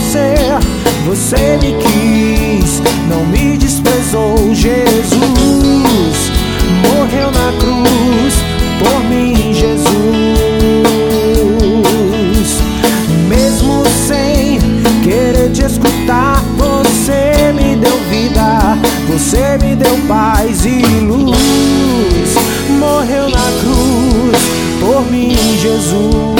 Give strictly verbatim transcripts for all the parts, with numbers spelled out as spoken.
você. Você me quis, não me desprezou. Jesus morreu na cruz por mim, Jesus. Mesmo sem querer te escutar, você me deu vida, você me deu paz e luz. Morreu na cruz por mim, Jesus.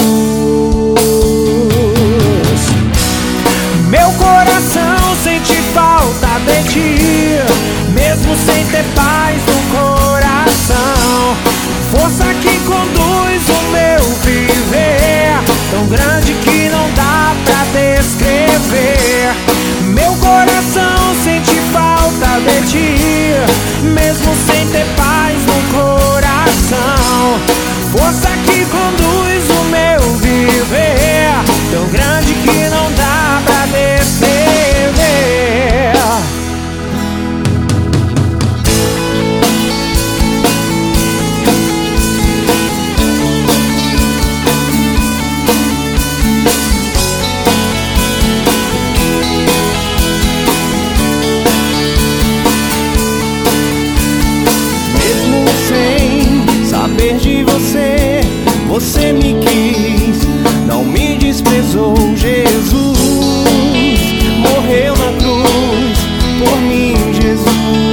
Meu coração sente falta de ti, mesmo sem ter paz no coração. Força que conduz o meu viver, tão grande que não dá pra descrever. Meu coração sente falta de ti, mesmo sem ter paz no coração. Força que conduz o meu viver, tão grande que não dá pra descrever. De você, você me quis, não me desprezou. Jesus morreu na cruz por mim, Jesus.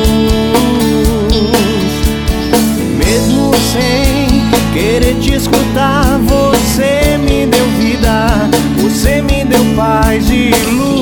Mesmo sem querer te escutar, você me deu vida, você me deu paz e luz.